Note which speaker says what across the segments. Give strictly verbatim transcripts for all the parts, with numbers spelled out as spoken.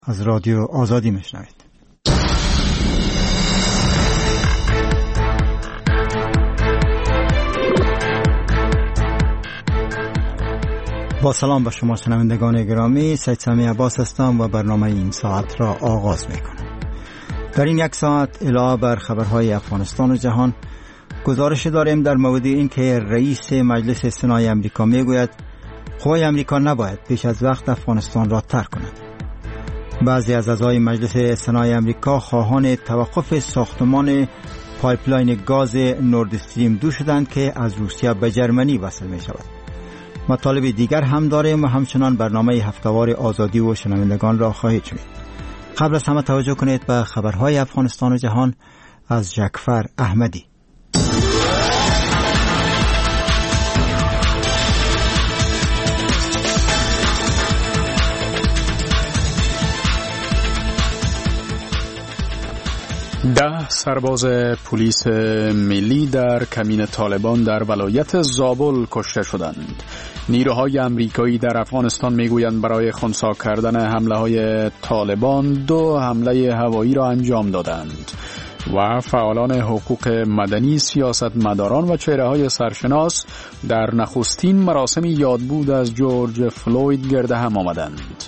Speaker 1: از رادیو آزادی میشنوید. با سلام به شما شنوندگان گرامی، سید سامی عباس هستم و برنامه این ساعت را آغاز میکنم. در این یک ساعت علاوه بر خبرهای افغانستان و جهان، گزارش داریم در مورد این که رئیس مجلس سنای امریکا میگوید قوای امریکا نباید پیش از وقت افغانستان را ترک کنند. بعضی از اعضای مجلس سنای امریکا خواهان توقف ساختمان پایپلاین گاز نورد استریم دو شدند که از روسیه به جرمنی وصل می شود. مطالب دیگر هم داریم و همچنان برنامه هفتهوار آزادی و شنوندگان را خواهید شنید. قبل از همه توجه کنید به خبرهای افغانستان و جهان از جعفر احمدی.
Speaker 2: ده سرباز پلیس ملی در کمین طالبان در ولایت زابل کشته شدند. نیروهای امریکایی در افغانستان میگویند برای خنثی کردن حمله های طالبان دو حمله هوایی را انجام دادند و فعالان حقوق مدنی، سیاستمداران و چهره‌های سرشناس در نخستین مراسم یادبود از جورج فلوید گرد هم آمدند.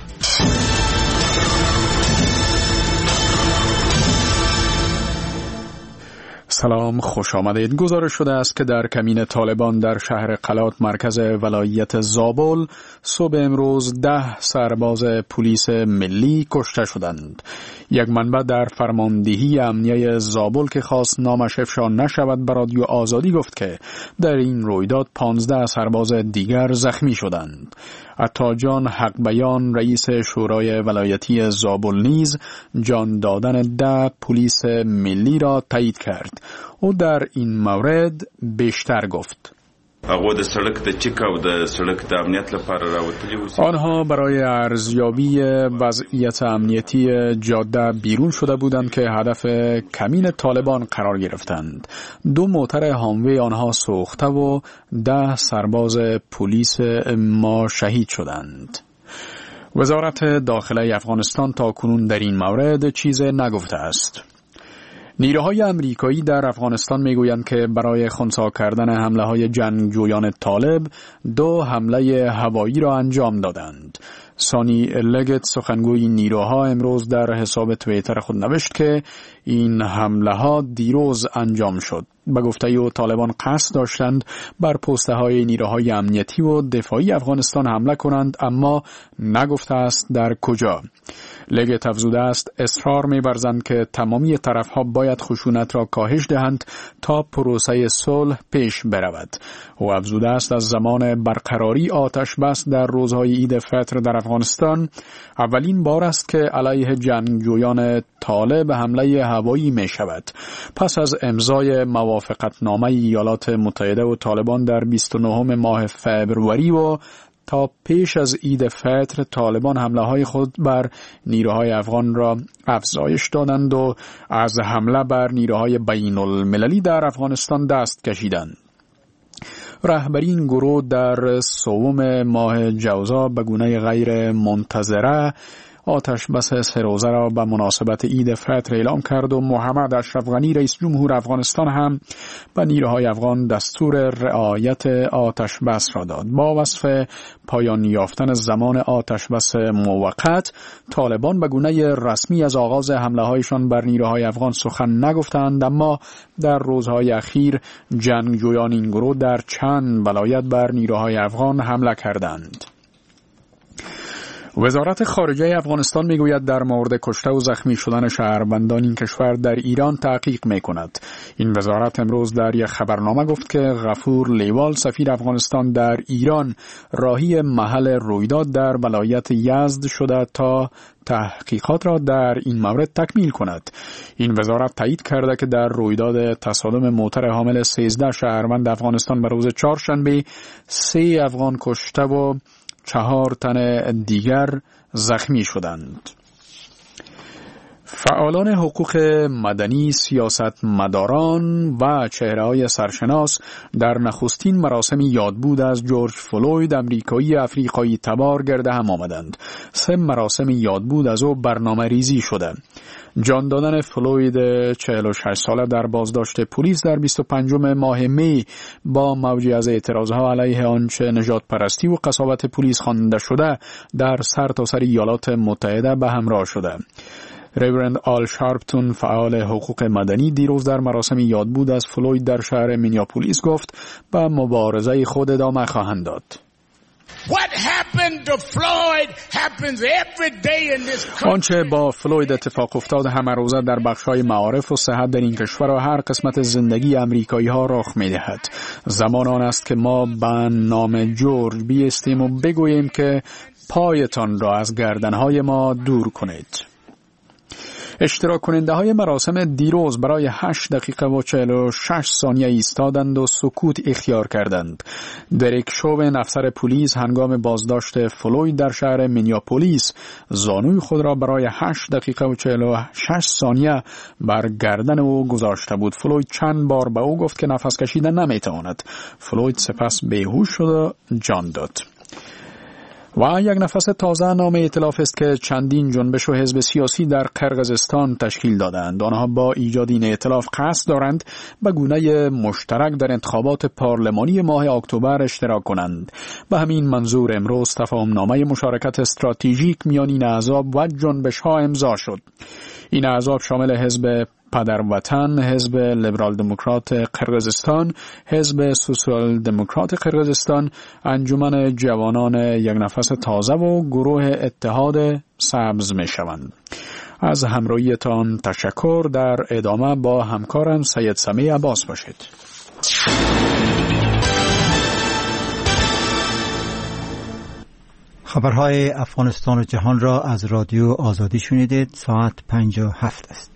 Speaker 2: سلام، خوش آمدید. گزارش شده است که در کمین طالبان در شهر قلات مرکز ولایت زابل صبح امروز ده سرباز پلیس ملی کشته شدند. یک منبع در فرماندهی امنیه زابل که خواست نامش افشا نشود به رادیو آزادی گفت که در این رویداد پانزده سرباز دیگر زخمی شدند. عطاجان حق بیان رئیس شورای ولایتی زابل نیز جان دادن ده پلیس ملی را تایید کرد. او در این مورد بیشتر گفت. آنها برای ارزیابی وضعیت امنیتی جاده بیرون شده بودند که هدف کمین طالبان قرار گرفتند. دو موتر هاموی آنها سوخته و ده سرباز پلیس ما شهید شدند. وزارت داخله افغانستان تا کنون در این مورد چیز نگفته است. نیروهای امریکایی در افغانستان میگویند که برای خنثی کردن حمله های جنگجویان طالب دو حمله هوایی را انجام دادند. سانی لگت سخنگوی نیروها امروز در حساب توییتر خود نوشت که این حمله ها دیروز انجام شد. به گفته او طالبان قصد داشتند بر پسته های نیروهای امنیتی و دفاعی افغانستان حمله کنند، اما نگفته است در کجا. لگت افزوده است اصرار می‌ورزند که تمامی طرف‌ها باید خشونت را کاهش دهند تا پروسه صلح پیش برود. او افزوده است از زمان برقراری آتش بس در روزهای عید فطر در افغانستان اولین بار است که علیه جنگجویان طالب حمله هوایی می شود. پس از امضای موافقتنامه ایالات متحده و طالبان در بیست و نهم ماه فوریه و تا پیش از عید فطر طالبان حمله های خود بر نیروهای افغان را افزایش دادند و از حمله بر نیروهای بین المللی در افغانستان دست کشیدند. رهبری این گروه در سوم ماه جوزا به گونه غیر منتظره آتش بس سه روزه را به مناسبت عید فطر اعلام کرد و محمد اشرف غنی رئیس جمهور افغانستان هم به نیروهای افغان دستور رعایت آتش بس را داد. با وصف پایان یافتن زمان آتش بس موقت، طالبان به گونه رسمی از آغاز حمله هایشان بر نیروهای افغان سخن نگفتند، اما در روزهای اخیر جنگجویان این گروه در چند ولایت بر نیروهای افغان حمله کردند. وزارت خارجه افغانستان میگوید در مورد کشته و زخمی شدن شهروندان این کشور در ایران تحقیق میکند. این وزارت امروز در یک خبرنامه گفت که غفور لیوال سفیر افغانستان در ایران راهی محل رویداد در ولایت یزد شده تا تحقیقات را در این مورد تکمیل کند. این وزارت تایید کرده که در رویداد تصادم موتر حامل سیزده شهروند افغانستان به روز چهارشنبه سه افغان کشته و چهار تن دیگر زخمی شدند. فعالان حقوق مدنی، سیاستمداران و چهره‌های سرشناس در نخستین مراسم یادبود از جورج فلوید امریکایی افریقایی تبار گرد هم آمدند. سه مراسم یادبود از او برنامه ریزی شده. جان دادن فلوید چهل و شش ساله در بازداشت پلیس در بیست و پنجم ماه می با موجی از اعتراضها علیه آنچه نژاد پرستی و قساوت پلیس خوانده شده در سرتاسر ایالات متحده به همراه شده. ریورند آل شارپتون، فعال حقوق مدنی، دیروز در مراسم یادبود از فلوید در شهر مینیاپولیس گفت به مبارزه خود ادامه خواهند داد. آنچه با فلوید اتفاق افتاد همه روزه در بخش‌های معارف و صحت در این کشور و هر قسمت زندگی امریکایی‌ها رخ می‌دهد. زمان آن است که ما به نام جورج بیستیم و بگوییم که پایتان را از گردن‌های ما دور کنید. اشتراک کننده های مراسم دیروز برای هشت دقیقه و چهل و شش ثانیه ایستادند و سکوت اختیار کردند. دریک شوون، افسر پلیس، هنگام بازداشت فلوید در شهر مینیاپولیس زانوی خود را برای هشت دقیقه و چهل و شش ثانیه بر گردن او گذاشته بود. فلوید چند بار به او گفت که نفس کشیدن نمیتواند. فلوید سپس بیهوش شد و جان داد. و یک نفس تازه نام ائتلاف است که چندین جنبش و حزب سیاسی در قرقیزستان تشکیل دادند. آنها با ایجاد این ائتلاف قصد دارند به گونه مشترک در انتخابات پارلمانی ماه اکتبر اشتراک کنند. به همین منظور امروز تفاهمنامه مشارکت استراتژیک میان این احزاب و جنبش ها امضا شد. این احزاب شامل حزب پدروطن، حزب لیبرال دموکرات قرقیزستان، حزب سوسیال دموکرات قرقیزستان، انجمن جوانان یک نفس تازه و گروه اتحاد سبز می شوند. از همراهیتان تشکر. در ادامه با همکارم سید سمی عباس باشید.
Speaker 1: خبرهای افغانستان و جهان را از رادیو آزادی شنیدید. ساعت پنج و هفت است.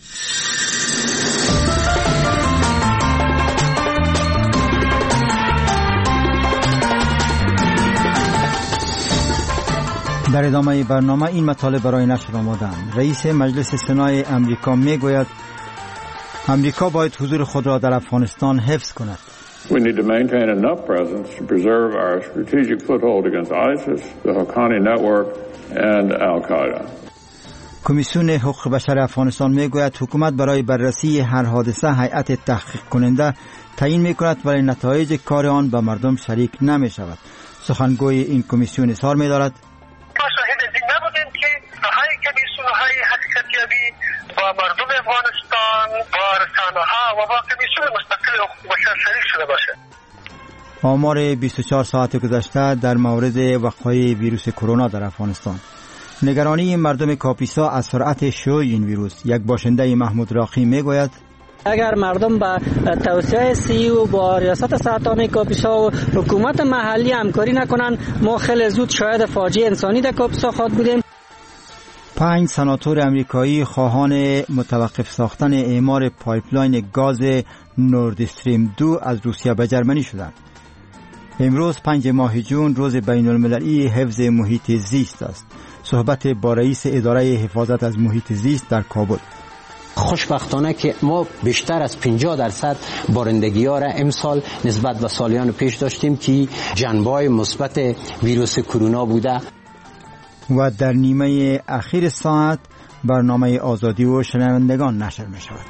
Speaker 1: در ادامه برنامه این مطالب برای نشر آمدند. رئیس مجلس سنای امریکا میگوید امریکا باید حضور خود را در افغانستان حفظ کند.
Speaker 3: We need to maintain enough presence to preserve our strategic foothold against ISIS, the Haqqani network and Al-Qaeda.
Speaker 1: کمیسیون حقوق بشر افغانستان میگوید حکومت برای بررسی هر حادثه هیئت تحقیق کننده تعیین میکند ولی نتایج کار آن به مردم شریک نمی شود. سخنگوی این کمیسیون اظهار می‌دارد
Speaker 4: ما شاهد این نبودیم که های کمیسیون‌های حقیقتیابی با مردم افغانستان، با رسانه‌ها و با کمیسیون مستقل حقوق بشر شریک شده باشه.
Speaker 1: آمار بیست و چهار ساعت گذشته در مورد وقایع ویروس کرونا در افغانستان. نگرانی مردم کاپیسا از سرعت شیوع این ویروس. یک باشنده محمود راقی میگوید
Speaker 5: اگر مردم با توسعه سی و با ریاست سرطان کاپیسا و حکومت محلی همکاری نکنند ما خیلی زود شاید فاجعه انسانی در کاپیسا خواهد بودیم.
Speaker 1: پنج سناتور امریکایی خواهان متوقف ساختن اعمار پایپلاین گاز نورد استریم دو از روسیه به جرمنی شدند. امروز پنج ماه جون روز بین المللی حفظ محیط زیست است. صحبت با رئیس اداره حفاظت از محیط زیست در کابل.
Speaker 6: خوشبختانه که ما بیشتر از پنجاه درصد بارندگی ها را امسال نسبت به سالیان پیش داشتیم که جنبه‌های مثبت ویروس کرونا بوده.
Speaker 1: و در نیمه اخیر ساعت برنامه آزادی و شنوندگان نشر می شود.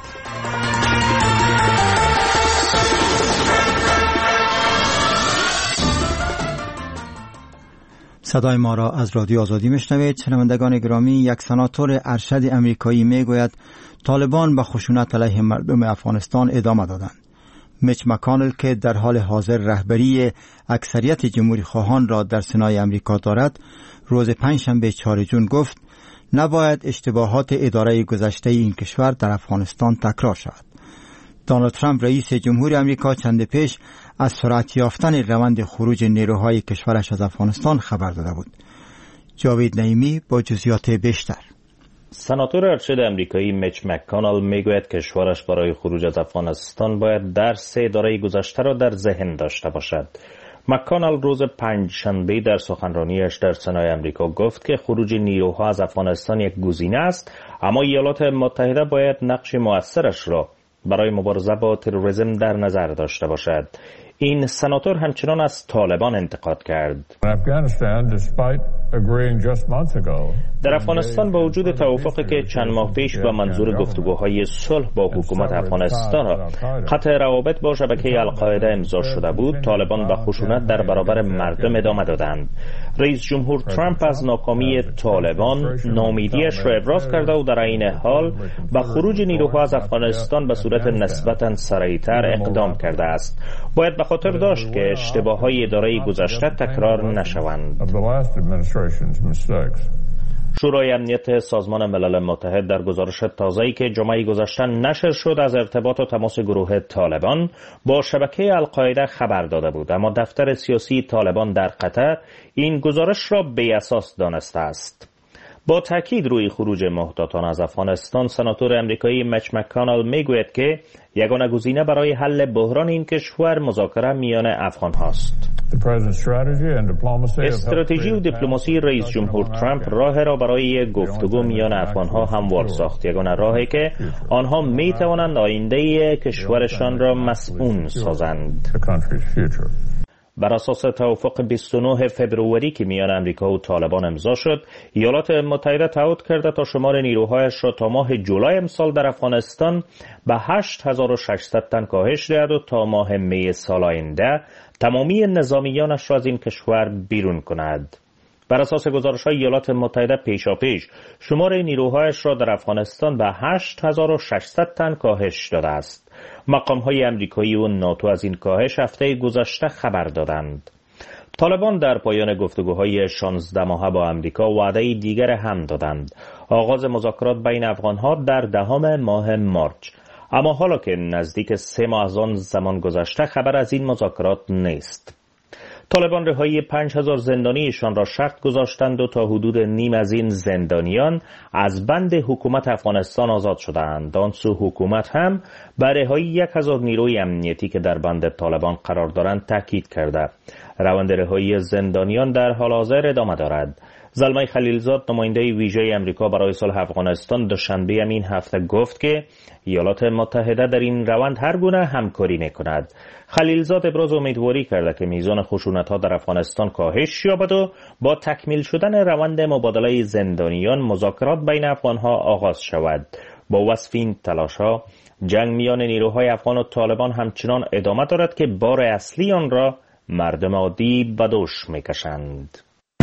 Speaker 1: صدای ما را از رادیو آزادی میشنوید. شنوندگان گرامی، یک سناتور ارشد امریکایی میگوید طالبان به خشونت علیه مردم افغانستان ادامه دادند. میچ مکانل که در حال حاضر رهبری اکثریت جمهوری خواهان را در سنای امریکا دارد، روز پنجشنبه چهارم جون گفت نباید اشتباهات اداره گذشته این کشور در افغانستان تکرار شود. دونالد ترامپ رئیس جمهوری امریکا چند پیش از سرعت یافتن روند خروج نیروهای کشورش از افغانستان خبر داده بود. جاوید نعیمی با جزئیات بیشتر.
Speaker 7: سناتور ارشد امریکایی میچ مکانل میگوید کشورش برای خروج از افغانستان باید درس اداره گذشته را در ذهن داشته باشد. مک‌کانال روز پنجشنبه در سخنرانیش در سنای امریکا گفت که خروج نیروها از افغانستان یک گزینه است، اما ایالات متحده باید نقش مؤثرش را برای مبارزه با تروریسم در نظر داشته باشد. این سناتور همچنان از طالبان انتقاد کرد. در افغانستان با وجود توافقی که چند ماه پیش به منظور گفتگوهای صلح با حکومت افغانستان قطع روابط با شبکه القاعده امضا شده بود، طالبان به خشونت در برابر مردم ادامه دادند. رئیس جمهور ترامپ از ناکامی طالبان ناامیدیش را ابراز کرده و در این حال به خروج نیروها از افغانستان به صورت نسبتاً سریعتر اقدام کرده است. باید به خاطر داشت که اشتباه‌های اداره گذشته تکرار نشوند. شورای امنیت سازمان ملل متحد در گزارش تازه‌ای که جمعه گذشته نشر شد از ارتباط و تماس گروه طالبان با شبکه القاعده خبر داده بود، اما دفتر سیاسی طالبان در قطر این گزارش را بی اساس دانسته است. با تاکید روی خروج محتاطان از افغانستان، سناتور امریکایی مچ مک‌کانال میگوید که یگانه گزینه برای حل بحران این کشور مذاکره میان افغان هاست. استراتژی و دیپلماسی رئیس جمهور ترامپ راه را برای گفتگو میان افغان ها هموار ساخت، یگانه راهی که آنها می توانند آینده کشورشان را مسئول سازند. بر اساس توافق بیست و نه فوریه که میان امریکا و طالبان امضا شد، ایالات متحده تعهد کرده تا شمار نیروهایش را تا ماه جولای امسال در افغانستان به هشت هزار و ششصد تن کاهش دهد و تا ماه می سال آینده تمامی نظامیانش را از این کشور بیرون کند. بر اساس گزارش‌های ایالات متحده پیشاپیش شمار نیروهایش را در افغانستان به هشت هزار و ششصد تن کاهش داده است. مقام‌های امریکایی و ناتو از این کاهش هفته گذشته خبر دادند. طالبان در پایان گفتگوهای شانزده ماهه با امریکا وعده دیگر هم دادند، آغاز مذاکرات بین افغان‌ها در دهم ماه مارچ. اما حالا که نزدیک سه ماه از آن زمان گذشته خبر از این مذاکرات نیست. طالبان رهایی پنج هزار زندانیشان را شرط گذاشتند و تا حدود نیم از این زندانیان از بند حکومت افغانستان آزاد شدند. آن سو حکومت هم بر رهایی یک هزار نیروی امنیتی که در بند طالبان قرار دارند تاکید کرده. روند رهایی زندانیان در حال حاضر ادامه دارد. زلمه خلیلزاد نماینده ویژه امریکا برای صلح افغانستان دوشنبه این هفته گفت که ایالات متحده در این روند هر گونه همکاری می‌کند. خلیلزاد ابراز امیدواری کرده که میزان خشونت‌ها در افغانستان کاهش یابد و با تکمیل شدن روند مبادله زندانیان مذاکرات بین افغان‌ها آغاز شود. با وصف این تلاش‌ها جنگ میان نیروهای افغان و طالبان همچنان ادامه دارد که بار اصلی آن را مردم عادی به دوش می‌کشند.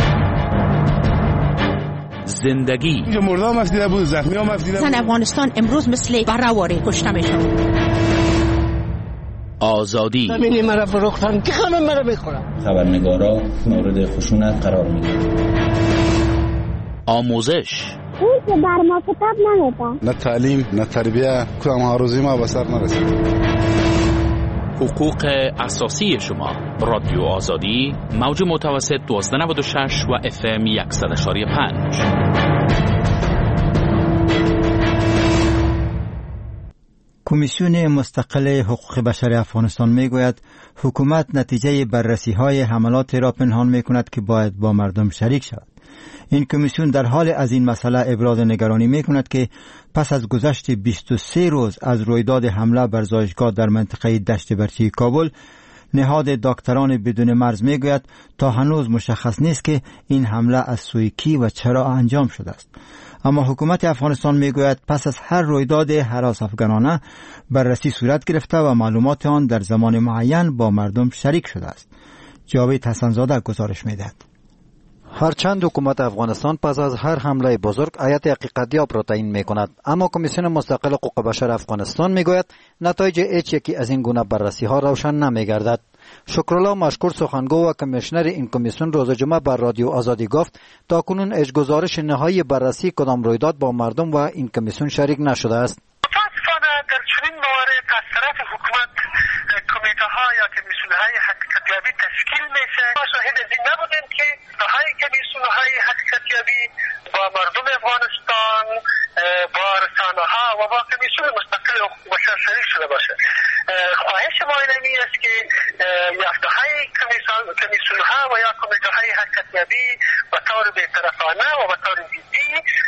Speaker 8: زندگی
Speaker 9: مردم مفدیده بود، زخمی ها مفدیده بود.
Speaker 8: زن افغانستان امروز مثل برهواری کشته میشن. آزادی
Speaker 9: زمینی مرا فروختن که همه مرا میخورن.
Speaker 10: خبرنگارا مورد خشونت قرار میگیرن.
Speaker 8: آموزش
Speaker 11: اون که بر ما کتاب نمیده.
Speaker 9: نه تعلیم نه تربیه، کدام هاروزی ما به سر نرسید.
Speaker 8: حقوق اساسی شما. رادیو آزادی موج متوسط دوازده نود و شش و اف ام صد و پنج.
Speaker 1: کمیسیون مستقل حقوق بشر افغانستان میگوید حکومت نتیجه بررسی های حملات را پنهان میکند که باید با مردم شریک شود. این کمیسیون در حال از این مسئله ابراز نگرانی میکند که پس از گذشت بیست و سه روز از رویداد حمله بر زایشگاه در منطقه دشت برچی کابل، نهاد دکتران بدون مرز میگوید تا هنوز مشخص نیست که این حمله از سوی کی و چرا انجام شده است. اما حکومت افغانستان میگوید پس از هر رویداد هراس افغانانه بررسی صورت گرفته و معلومات آن در زمان معین با مردم شریک شده است. جاوید حسنزاده گزارش میدهد.
Speaker 12: هرچند حکومت افغانستان پس از هر حمله بزرگ هیئت حقیقتیاب را تعیین میکند، اما کمیسیون مستقل حقوق بشر افغانستان میگوید نتایج هیچ یکی از این گونه بررسی ها روشن نمیگردد. شکرالله مشکور سخنگو و کمیشنر این کمیسیون روز جمعه بر رادیو آزادی گفت تاکنون هیچ گزارش نهایی بررسی کدام رویداد با مردم و این کمیسیون شریک نشده است.
Speaker 4: متاسفانه در چنین موارد از طرف حکومت کمیته ها یا کمیسیون های حقیقتیابی تشکیل میشه. ما شاهد از این نبودیم که های کمیسیون های حقیقتیابی با مردم افغانستان، با رسانه ها و با کمیسیون مستقل حقوق بشر شریک شده باشه. خواهش ما اینمی است که یافته های جداگانه و به طور جدی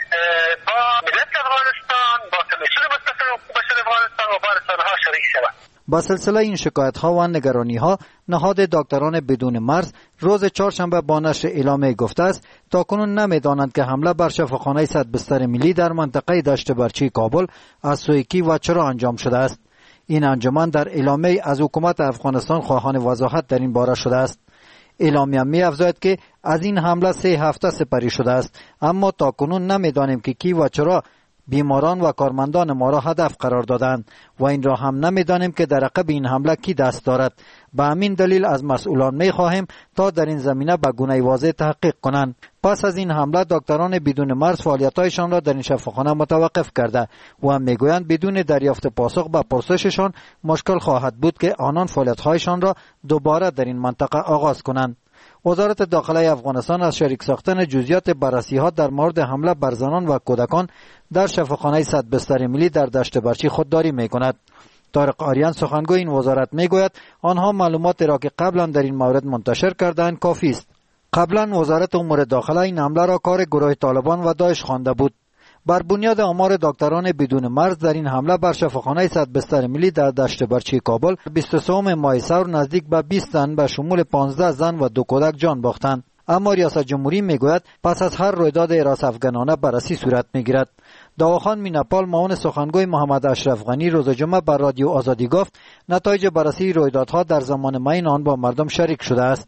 Speaker 4: با ملت افغانستان، با کمیسیون مستقل حقوق بشر افغانستان و با رسانه‌ها شریک شود.
Speaker 12: با سلسله این شکایت ها و نگرانی ها، نهاد دکتران بدون مرز روز چهارشنبه با نشر اعلامیه گفته است تاکنون نمیدانند که حمله بر شفاخانه صد بستر ملی در منطقه دشت برچی کابل از سوی کی و چرا انجام شده است. این انجمن در اعلامیه از حکومت افغانستان خواهان وضاحت در این باره شده است. اعلامیه می افزاید که از این حمله سه هفته سپری شده است، اما تاکنون نمیدانیم که کی و چرا بیماران و کارمندان ما را هدف قرار دادند و این را هم نمیدانیم که در عقب این حمله کی دست دارد. به همین دلیل از مسئولان می خواهیم تا در این زمینه به گونه واضح تحقیق کنند. پس از این حمله دکتران بدون مرز فعالیت‌هایشان را در این شفاخانه متوقف کرده و میگویند بدون دریافت پاسخ به پرسششان مشکل خواهد بود که آنان فعالیت‌هایشان را دوباره در این منطقه آغاز کنند. وزارت داخلی افغانستان از شریک ساختن جزئیات بررسی‌ها در مورد حمله بر زنان و کودکان در شفاخانه صد بستر ملی در دشت برچی خودداری می‌کند. طارق آریان سخنگوی این وزارت میگوید آنها معلوماتی را که قبلا در این مورد منتشر کردند کافی است. قبلا وزارت امور داخله این حمله را کار گروه طالبان و داعش خوانده بود. بر بنیاد آمار دکتران بدون مرز در این حمله بر شفاخانه صد بستر ملی در دشت برچی کابل بیست و سه ماه سور نزدیک به بیست تن به شمول پانزده زن و دو کودک جان باختند. اما ریاست جمهوری میگوید پس از هر رویداد حراس افغانانه بررسی صورت میگیرد. داوخان میناپال معاون سخنگوی محمد اشرف غنی روز جمعه بر رادیو آزادی گفت نتایج بررسی رویدادها در زمان معین آن با مردم شریک شده است.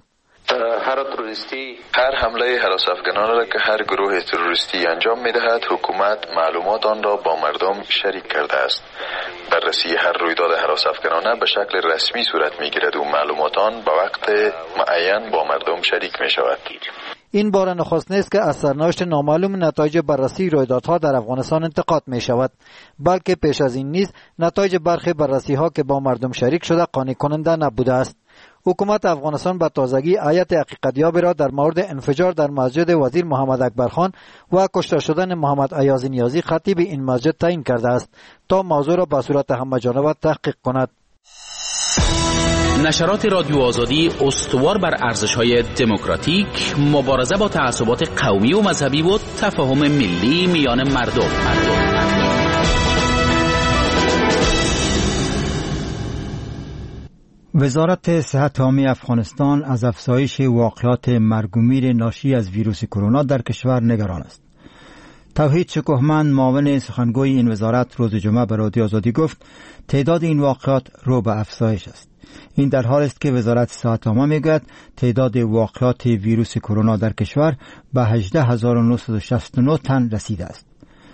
Speaker 13: هر تروریستی هر حمله هراس افغانانه را که هر گروه تروریستی انجام میدهد حکومت معلومات آن را با مردم شریک کرده است. بررسی هر رویداد هراس افغانانه به شکل رسمی صورت میگیرد و معلومات آن به وقت معین با مردم شریک می شود.
Speaker 12: این بار نخست نیست که از سرنوشت نامعلوم نتایج بررسی رویدادها در افغانستان انتقاد می شود، بلکه پیش از این نیز نتایج برخی بررسی ها که با مردم شریک شده قانع کننده نبوده است. حکومت افغانستان به تازگی هیئت حقیقتیابی را در مورد انفجار در مسجد وزیر محمد اکبر خان و کشته شدن محمد ایاز نیازی خطیب این مسجد تعیین کرده است تا موضوع را به صورت همه‌جانبه تحقیق کند.
Speaker 8: نشرات رادیو آزادی استوار بر ارزش‌های دموکراتیک، مبارزه با تعصبات قومی و مذهبی و تفاهم ملی میان مردم. مردم.
Speaker 1: وزارت صحت عامه افغانستان از افزایش واقعات مرگ و میر ناشی از ویروس کرونا در کشور نگران است. توحید شکوهمند معاون سخنگوی این وزارت روز جمعه به رادیو آزادی گفت تعداد این واقعات رو به افزایش است. این در حالی است که وزارت صحت عامه میگوید تعداد واقعات ویروس کرونا در کشور به هجده هزار و نهصد و شصت و نه تن رسیده است.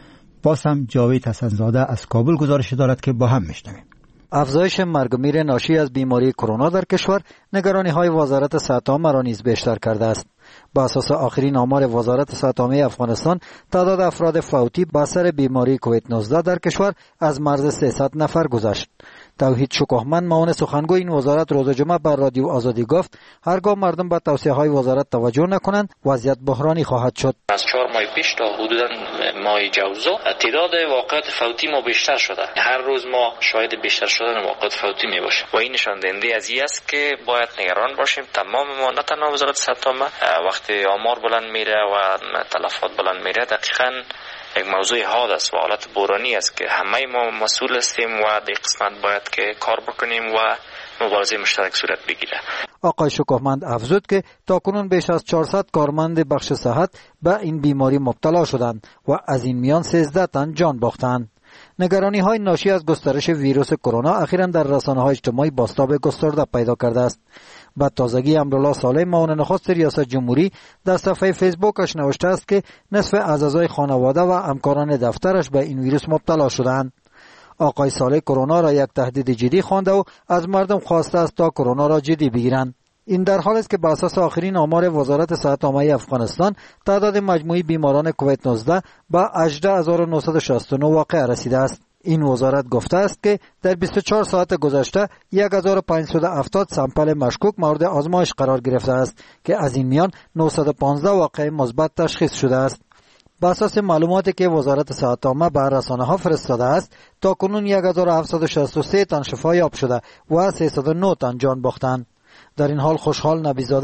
Speaker 1: باز هم جاوید حسن‌زاده از کابل گزارش دارد که با هم میشنویم.
Speaker 12: افزایش مرگ و میر ناشی از بیماری کرونا در کشور نگرانی های وزارت صحت عامه را نیز بیشتر کرده است. با اساس آخرین آمار وزارت صحت عامه افغانستان تعداد افراد فوتی به اثر بیماری کووید نوزده در کشور از مرز سیصد نفر گذشت. توحید شکوهمند معاون سخنگوی این وزارت روز جمعه بر رادیو آزادی گفت هرگاه مردم به توصیه های وزارت توجه نکنند وضعیت بحرانی خواهد شد.
Speaker 14: از چهار ماه پیش تا حدوداً ماه جوزا تعداد واقعات فوتی ما بیشتر شده. هر روز ما شاهد بیشتر شدن واقعات فوتی می باشیم و این نشان دهنده از این است که باید نگران باشیم. تمام ما نه تنها وزارت صحت عامه وقتی آمار بلند میره و تلفات بلند میره دقیقاً یک موضوع حاد است و حالت بحرانی است که همه ما مسئول هستیم و در قسمت باید که کار بکنیم و مبارزه مشترک صورت بگیره.
Speaker 12: آقای شکوهمند افزود که تاکنون بیش از چهارصد کارمند بخش صحت به این بیماری مبتلا شدند و از این میان سیزده تن جان باختند. نگرانی های ناشی از گسترش ویروس کرونا اخیراً در رسانه های اجتماعی بازتاب گسترده پیدا کرده است. با تازگی امرالله صالح معاون نخست ریاست جمهوری در صفحه فیسبوکش نوشته است که نصف اعضای خانواده و همکاران دفترش به این ویروس مبتلا شدند. آقای صالح کرونا را یک تهدید جدی خوانده و از مردم خواسته است تا کرونا را جدی بگیرند. این در حالی است که بر اساس آخرین آمار وزارت صحت عامه افغانستان تعداد مجموعی بیماران کووید نوزده به هجده هزار و نهصد و شصت و نه واقع رسیده است. این وزارت گفته است که در بیست و چهار ساعت گذشته یک هزار و پانصد و هفتاد سامپل مشکوک مورد آزمایش قرار گرفته است که از این میان نهصد و پانزده واقعه مثبت تشخیص شده است. بر اساس معلوماتی که وزارت صحت عامه به رسانه‌ها فرستاده است تا کنون یک هزار و هفتصد و شصت و سه تن شفا یاب شده و سیصد و نه تن جان باختند. در این حال خوشحال نبیزاده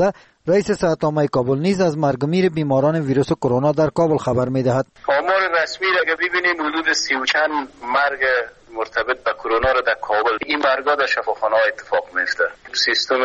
Speaker 12: رئیس صحت عامه کابل نیز از مرگ و میر بیماران ویروس کرونا در کابل خبر می‌دهد.
Speaker 15: آمار رسمی را اگه ببینیم حدود سی و چند مرگ مرتبط به کرونا را در کابل، این مرگا در شفاخانه‌ها اتفاق میفته. سیستم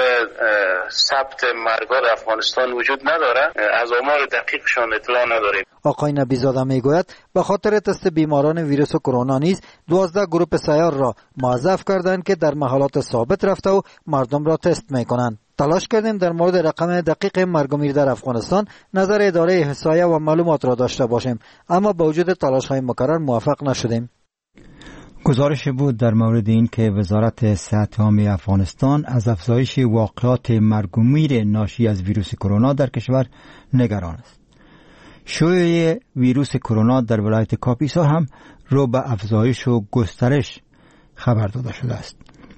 Speaker 15: ثبت مرگا در افغانستان وجود نداره، از آمار دقیقشان اطلاع نداریم.
Speaker 12: آقای نبیزاده میگوید به خاطر تست بیماران ویروس کرونا نیز دوازده گروه سیار را موظف کردند که در محلات ثابت رفته و مردم را تست میکنند. تلاش کردیم در مورد رقم دقیق مرگ و میر در افغانستان نظر اداره احصایه و معلومات را داشته باشیم، اما با وجود تلاش‌های مکرر موفق نشدیم.
Speaker 1: گزارش بود در مورد این که وزارت صحت عامه افغانستان از افزایش واقعات مرگ و میر ناشی از ویروس کرونا در کشور نگران است. شیوع ویروس کرونا در ولایت کاپیسا هم رو به افزایش و گسترش خبر داده شده است.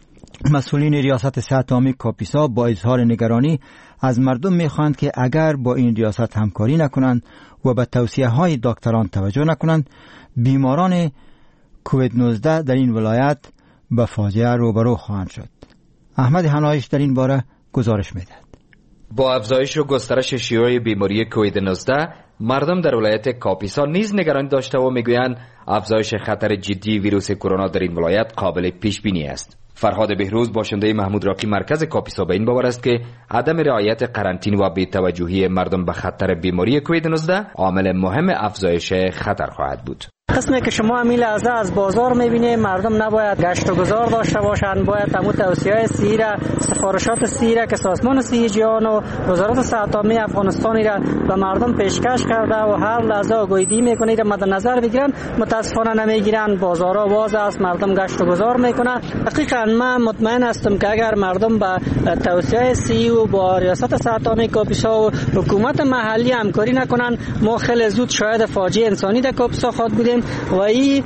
Speaker 1: مسئولین ریاست صحت عامه کاپیسا با اظهار نگرانی از مردم می‌خواهند که اگر با این ریاست همکاری نکنند و به توصیه‌های دکتران توجه نکنند، بیماران کووید نوزده در این ولایت به فاجعه روبرو خواهند شد. احمد حنایش در این باره گزارش می‌دهد.
Speaker 16: با افزایش و گسترش شیوع بیماری کووید نوزده، مردم در ولایت کاپیسا نیز نگرانی داشته و میگویند افزایش خطر جدی ویروس کرونا در این ولایت قابل پیش بینی است. فرهاد بهروز باشنده محمود راقی مرکز کاپیسا به این باور است که عدم رعایت قرنطینه و بی‌توجهی مردم به خطر بیماری کووید نوزده عامل مهم افزایش خطر خواهد بود.
Speaker 5: قسمی که شما امیل از از بازار میبینید، مردم نباید گشت و گذار داشته باشند، باید تمام توصیه‌های صحی را، سفارشات صحی را که سازمان صحت جهان و وزارت صحت عامه افغانستانی را به مردم پیشکش کرده و هر لحظه آگاهی میکنید مد نظر بگیرن، متاسفانه نمیگیرن. بازارها باز است، مردم گشت و گذار میکنه. دقیقاً من مطمئن هستم که اگر مردم با توصیه صحی و با ریاست صحت عامه کاپیسا و حکومت محلی همکاری نکنن، ما خیلی زود شاید فاجعه انسانی در کاپیسا خواهد بودیم و این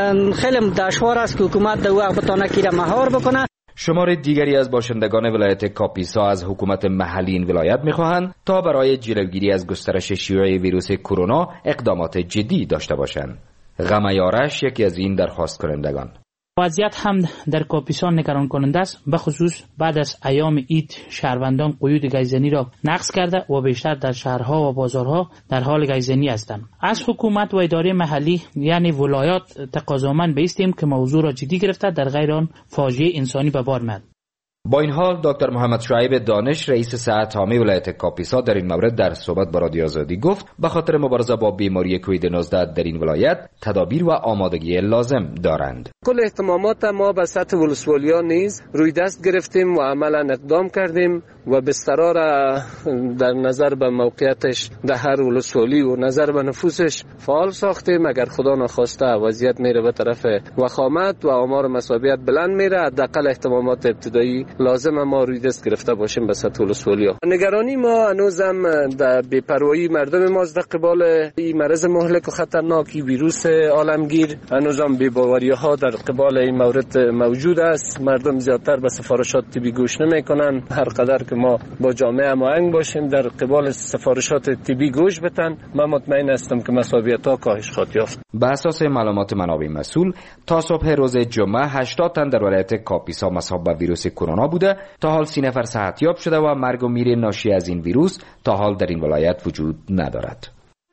Speaker 5: خیلی دشوار است که حکومت در وقت بتانه کی را مهار بکنه.
Speaker 16: شمار دیگری از باشندگان ولایت کاپیسا از حکومت محلی این ولایت میخواهند تا برای جلوگیری از گسترش شیوع ویروس کرونا اقدامات جدی داشته باشند. غم یارش یکی از این درخواست کنندگان.
Speaker 17: وضعیت هم در کاپیسا نگران کننده است، به خصوص بعد از ایام عید شهروندان قیود گیزنی را نقض کرده و بیشتر در شهرها و بازارها در حال گیزنی هستند. از حکومت و اداره محلی یعنی ولایات تقاضامند بایستیم که موضوع را جدی گرفته در غیر آن فاجعه انسانی به بار میاد.
Speaker 16: با این حال دکتر محمد شعیب دانش رئیس صحت عامه ولایت کاپیسا در این مورد در صحبت با رادیو آزادی گفت به خاطر مبارزه با بیماری کووید نوزده در این ولایت تدابیر و آمادگی لازم دارند.
Speaker 18: کل اهتمامات ما به سطح ولسوالیا نیز روی دست گرفتیم و عملا اقدام کردیم و بسترها را در نظر به موقعیتش در هر ولسوالی و نظر به نفوسش فعال ساختیم. اگر خدا نخواسته وضعیت میره به طرف وخامت و آمار مصابیت بلند میره، حداقل اهتمامات ابتدایی لازم ما روی دست گرفته باشیم به سطح ولسوالیا. نگرانی ما هنوزم در بی‌پروایی مردم ماست در قبال این مرض مهلک و خطرناکی ویروس عالمگیر. هنوزم بی‌باوری‌ها در قبال این مورد موجود است. مردم زیادتر به سفارشات طبی گوش نمی‌کنن. هر قدر که ما با جامعه هماهنگ باشیم در قبال سفارشات طبی گوش بدن، من مطمئن هستم که مصابیت‌ها کاهش خواهد یافت.
Speaker 16: به اساس معلومات منابع مسئول تا صبح روز جمعه هشتاد تن در ولایت کاپیسا مصاب به ویروس کرونا بوده. تا حال سی نفر صحتیاب شده و مرگ و میر ناشی از این ویروس تا حال در این ولایت وجود ندارد.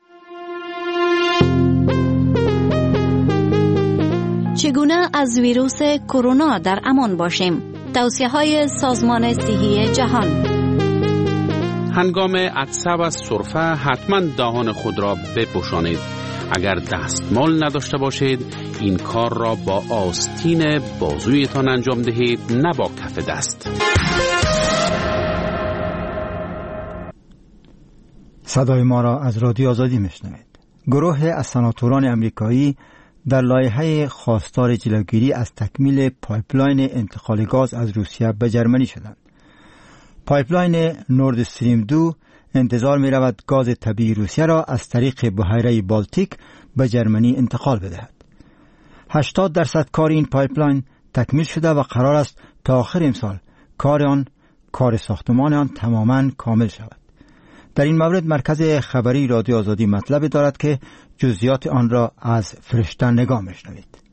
Speaker 19: چگونه از ویروس کرونا در امان باشیم؟ توصیه‌های سازمان صحی جهان.
Speaker 8: هنگام عطسه و سرفه حتما دهان خود را بپوشانید. اگر دستمال نداشته باشید این کار را با آستین بازویتان انجام دهید، نه با کف دست.
Speaker 1: صدای ما را از رادیو آزادی میشنوید. گروه از سناتوران امریکایی در لایحه خواستار جلوگیری از تکمیل پایپلاین انتقال گاز از روسیه به جرمنی شدند. پایپلاین نورد استریم دو انتظار می رود گاز طبیعی روسیه را از طریق بحیره بالتیک به جرمنی انتقال بدهد. هشتاد درصد کار این پایپلاین تکمیل شده و قرار است تا آخر امسال کار آن کار ساختمان آن تماما کامل شود. در این مورد مرکز خبری رادیو آزادی مطلب دارد که جزئیات آن را از فرشته نگاه می‌شنوید.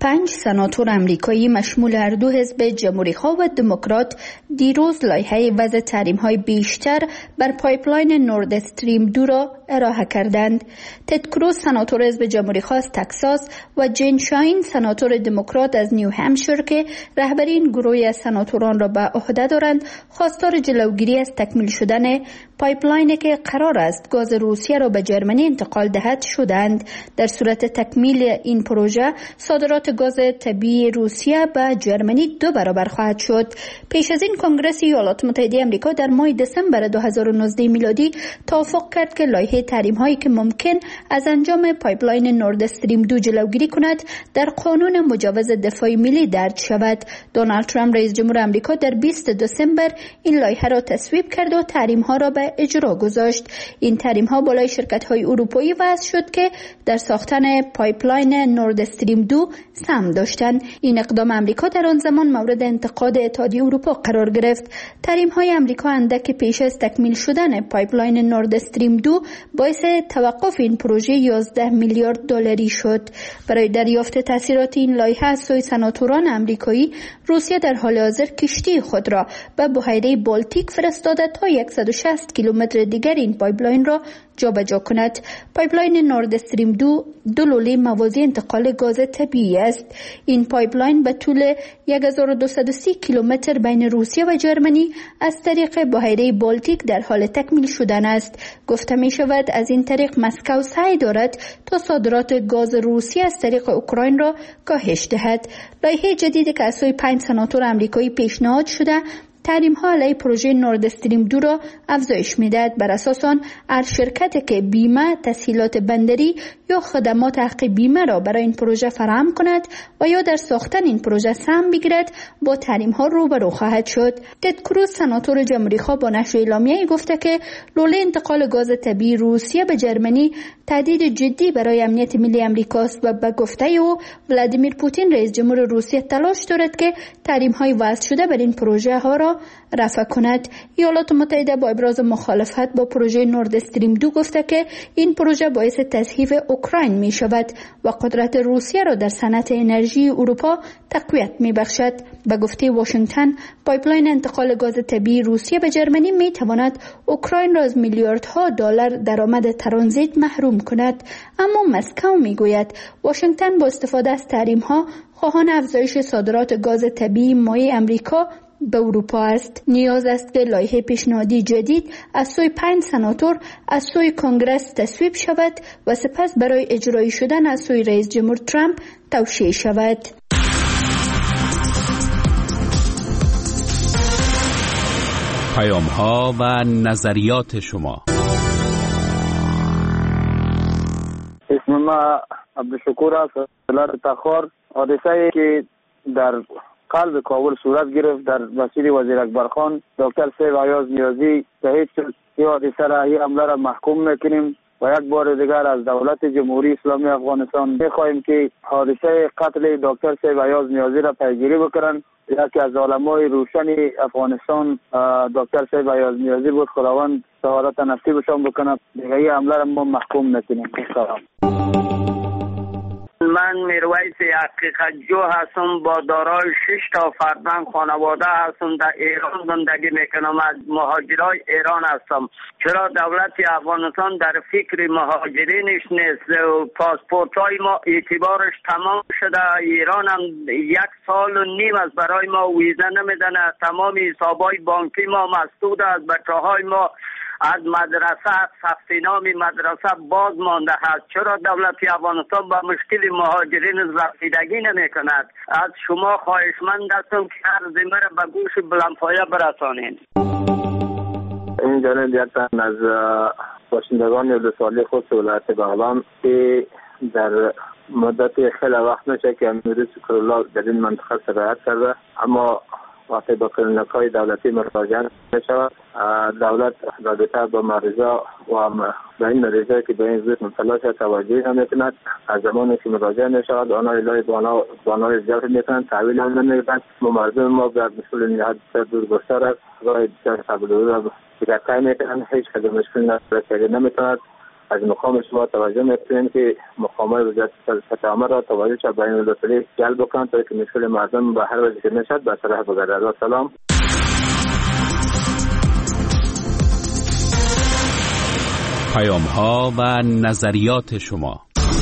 Speaker 20: پنج سناتور امریکایی مشمول هر دو حزب جمهوری‌خواه و دموکرات دیروز لایحه وضع تحریم‌های بیشتر بر پایپلاین نورد استریم دو را ارائه کردند. تد کروز سناتور حزب جمهوری‌خواه از تگزاس و جین شاین سناتور دموکرات از نیو همشایر که رهبری این گروه از سناتوران را به عهده دارند، خواستار جلوگیری از تکمیل شدن پایپلاینی که قرار است گاز روسیه را به جرمنی انتقال دهد شدند. در صورت تکمیل این پروژه صادرات گاز طبیعی روسیه به جرمنی دو برابر خواهد شد. پیش از این کنگره ایالات متحده آمریکا در ماه دسامبر دو هزار و نوزده میلادی توافق کرد که لایحه تحریم هایی که ممکن از انجام پایپلاین نورد استریم دو جلوگیری کند در قانون مجوز دفاع ملی درج شود. دونالد ترامپ رئیس جمهور آمریکا در بیست دسامبر این لایحه را تصویب کرد و تحریم ها را به اجرا گذاشت. این تحریم ها بالای شرکت های اروپایی وضع شد که در ساختن پایپلاین نورد استریم دو سهم داشتند. این اقدام آمریکا در آن زمان مورد انتقاد اتحادیه اروپا قرار گرفت. تحریم های آمریکا اندک پیش از تکمیل شدن پایپلاین نورد استریم دو باعث توقف این پروژه یازده میلیارد دلاری شد. برای دریافت تاثیرات این لایحه از سوی سناتوران آمریکایی، روسیه در حال حاضر کشتی خود را به بحیره بالتیک فرستاده تا صد و شصت کیلومتر دیگر این پایپلاین را جابجا کند. پایپلاین نورد استریم دو دو لوله موازی انتقال گاز طبیعی است. این پایپلاین به طول هزار و دویست و سی کیلومتر بین روسیه و جرمنی از طریق بحیره بالتیک در حال تکمیل شدن است. گفته می شود از این طریق مسکو سعی دارد تا صادرات گاز روسیه از طریق اوکراین را کاهش دهد. لایحه جدیدی که از سوی پنج سناتور آمریکایی پیشنهاد شده تحریم ها علیه پروژه نورد استریم دو را افزایش میدهد. بر اساس آن هر شرکتی که بیمه، تسهیلات بندری یا خدمات حق بیمه را برای این پروژه فراهم کند و یا در ساختن این پروژه سهم بگیرد با تحریم ها روبرو خواهد شد. تد کروز سناتور جمهوری‌خواه با نشر اعلامیه‌ای گفته که لوله انتقال گاز طبیعی روسیه به جرمنی تهدید جدی برای امنیت ملی امریکاست و به گفته او ولادیمیر پوتین رئیس جمهور روسیه تلاش دارد که تحریم های وضع شده بر این پروژه ها را رفع کند. ایالات متحده با ابراز مخالفت با پروژه نورد استریم دو گفته که این پروژه باعث تضعیف اوکراین می شود و قدرت روسیه را در صنعت انرژی اروپا تقویت می بخشد. به گفته واشنگتن، پایپلاین انتقال گاز طبیعی روسیه به جرمنی می تواند اوکراین را از میلیاردها دلار درآمد ترانزیت محروم کند. اما مسکو می گوید واشنگتن با استفاده از تحریم ها خواهان افزایش صادرات گاز طبیعی مایع امریکا به اروپا است. نیاز است که لایحه پیشنهادی جدید از سوی پنج سناتور از سوی کنگره تصویب شود و سپس برای اجرایی شدن از سوی رئیس جمهور ترامپ توشیح شود.
Speaker 8: پیام ها و نظریات شما.
Speaker 21: اسم ما عبدالشکور است. دلار تخار حادثه‌ای که در قلب کابل صورت گرفت در مسجد وزیر اکبر خان دکتر سیف ایاز نیازی شهید شد. این حادثه را این حمله را محکوم میکنیم و یک بار دیگر از دولت جمهوری اسلامی افغانستان میخواهیم که حادثه قتل دکتر سیف ایاز نیازی را پیگیری بکنند. یکی از علمای روشن افغانستان دکتر سیف ایاز نیازی بود. خداوند سعادت نصیبشان بکنه. دیگه این حمله را ما محکوم میکنیم. سلام.
Speaker 22: من میرویس حقیقت جو هستم، با دارای شش تا فرزند خانواده هستم، در ایران زندگی میکنم، از مهاجرای ایران هستم. چرا دولت افغانستان در فکر مهاجرینش نیست؟ پاسپورت های ما اعتبارش تمام شده. ایران هم یک سال و نیم از برای ما ویزا نمیدنه. تمام حسابای بانکی ما مسدود است. بچه های ما از مدرسه ثبت نام مدرسه باز مانده است. چرا دولت افغانستان با مشکل مهاجرین رسیدگی نمی کند؟ از شما خواهشمند هستم که هر ذمه را به گوش بلندپایه برسانید.
Speaker 21: این جانب یک تن از باشندگان دو سالی خود ولایت بغلان که در مدت خیلی وقت میشه که امیر سکرالله در این منطقه سرایت کرده، اما وقتی با کلینیک‌های دولتی مراجعه می‌شود، دولت رابطه با مریضا و به این مریضایی که به این زود مبتلا شده توجهی نمی‌کند. از زمانی که مراجعه می‌شود آنها الهی بانای جلب می‌کنند، تحویل هم نمی‌دهند. ما مردم ما در مسئول نهاد دور گستر است، راه بسیار قبول را دیگر طی می‌کنند. هیچ کدام مشکل نمی‌تواند از مقام شما توجه می‌کنیم که مقامات وزارت سطح عامه را توجه شد بین المللی جلب کنند تا که مشکل مردم به هر وجه که نشد برطرف بگردد. سلام.
Speaker 8: پیام‌ها و نظریات شما.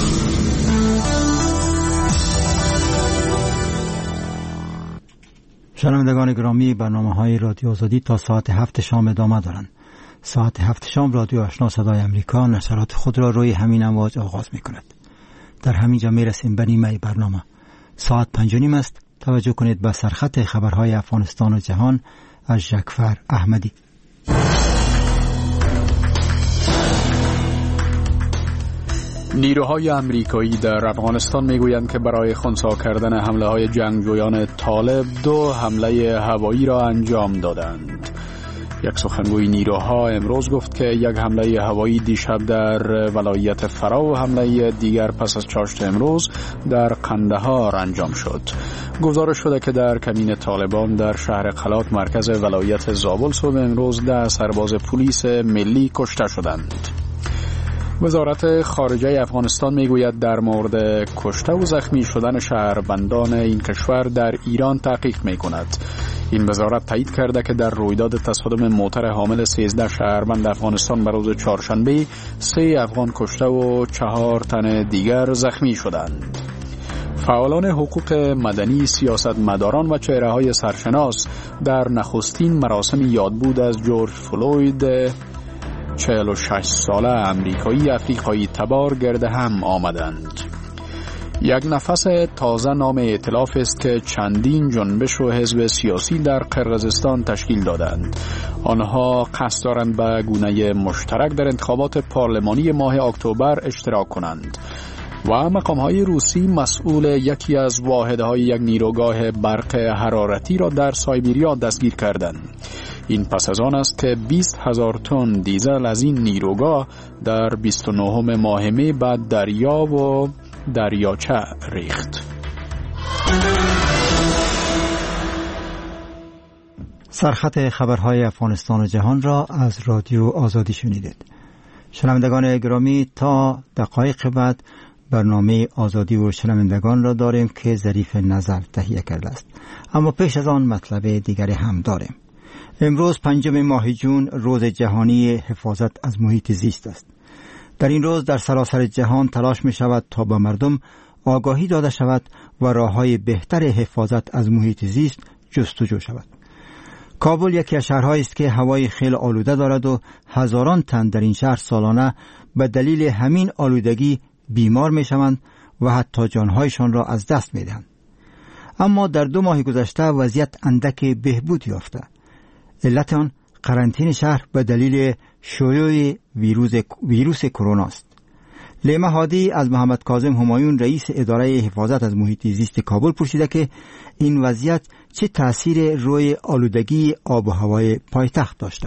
Speaker 1: شنوندگان گرامی، برنامه‌های رادیو آزادی تا ساعت هفت شام ادامه دارند. ساعت هفت شام رادیو آشنا صدای امریکا نشرات خود را روی همین امواج آغاز می‌کند. در همین جا می‌رسیم به نیمه برنامه. ساعت پنج و نیم است. توجه کنید به سرخط خبرهای افغانستان و جهان از جعفر احمدی.
Speaker 2: نیروهای آمریکایی در افغانستان میگویند که برای خنثی کردن حمله های جنگجویان طالب دو حمله هوایی را انجام دادند. یک سخنگوی نیروها امروز گفت که یک حمله هوایی دیشب در ولایت فرا و حمله دیگر پس از چاشت امروز در قندهار انجام شد. گزارش شده که در کمین طالبان در شهر قلات مرکز ولایت زابل صبح امروز ده سرباز پلیس ملی کشته شدند. وزارت خارجه افغانستان میگوید در مورد کشته و زخمی شدن شهروندان این کشور در ایران تحقیق میکند. این وزارت تایید کرده که در رویداد تصادم موتر حامل سیزده شهروند افغانستان به روز چهارشنبه سه افغان کشته و چهار تن دیگر زخمی شدند. فعالان حقوق مدنی، سیاستمداران و چهره‌های سرشناس در نخستین مراسم یادبود از جورج فلوید چهل و شش ساله امریکایی افریقایی تبار گرد هم آمدند. یک نفس تازه نام ائتلاف است که چندین جنبش و حزب سیاسی در قرقیزستان تشکیل دادند. آنها قصد دارند به گونه مشترک در انتخابات پارلمانی ماه اکتبر اشتراک کنند. و مقام‌های روسی مسئول یکی از واحدهای یک نیروگاه برق حرارتی را در سایبریا دستگیر کردند. این پس از آن است که بیست هزار تن دیزل از این نیروگاه در بیست و نهم ماه می به دریا و دریاچه ریخت.
Speaker 1: سرخط خبرهای افغانستان و جهان را از رادیو آزادی شنیدید. شنوندگان گرامی، تا دقایق بعد برنامه آزادی و شنوندگان را داریم که ظریف نظر تهیه کرده است. اما پیش از آن مطلب دیگری هم داریم. امروز پنجم ماه جون روز جهانی حفاظت از محیط زیست است. در این روز در سراسر جهان تلاش می شود تا به مردم آگاهی داده شود و راه‌های بهتر حفاظت از محیط زیست جستجو شود. کابل یکی از شهرهایی است که هوای خیلی آلوده دارد و هزاران تن در این شهر سالانه به دلیل همین آلودگی بیمار می شوند و حتی جانهایشان را از دست می دهند. اما در دو ماه گذشته وضعیت اندک بهبود یافته. علت آن قرنطینه شهر به دلیل شیوع ویروس ویروس کرونا است. لیما هادی از محمد کاظم همایون رئیس اداره حفاظت از محیط زیست کابل پرسیده که این وضعیت چه تأثیر روی آلودگی آب و هوای پایتخت داشته.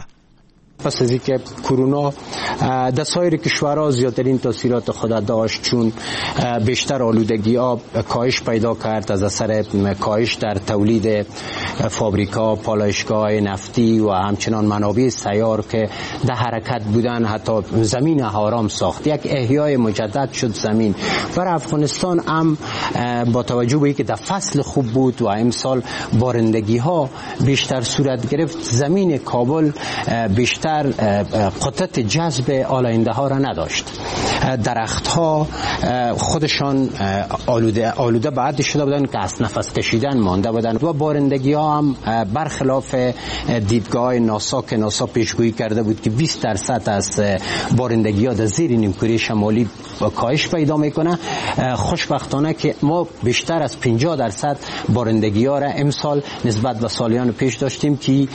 Speaker 6: پس از اینکه کرونا در سایر کشورها زیادترین تاثیرات خود داشت، چون بیشتر آلودگی آب کاهش پیدا کرد از اثر کاهش در تولید فابریکا، پالایشگاه نفتی و همچنان منابع سیار که در حرکت بودن، حتی زمین آرام ساخت، یک احیای مجدد شد زمین. برای افغانستان هم با توجه به اینکه در فصل خوب بود و امسال بارندگی ها بیشتر صورت گرفت، زمین کابل بیشتر قدرت جذب آلاینده ها را نداشت. درخت ها خودشان آلوده آلوده بعد شده بودن که از نفس کشیدن مانده بودن و بارندگی ها هم برخلاف دیدگاه ناسا که ناسا پیشگویی کرده بود که بیست درصد از بارندگی ها در زیر نیمکره شمالی کاهش پیدا میکنه، خوشبختانه که ما بیشتر از پنجاه درصد بارندگی ها را امسال نسبت به سالیان پیش داشتیم که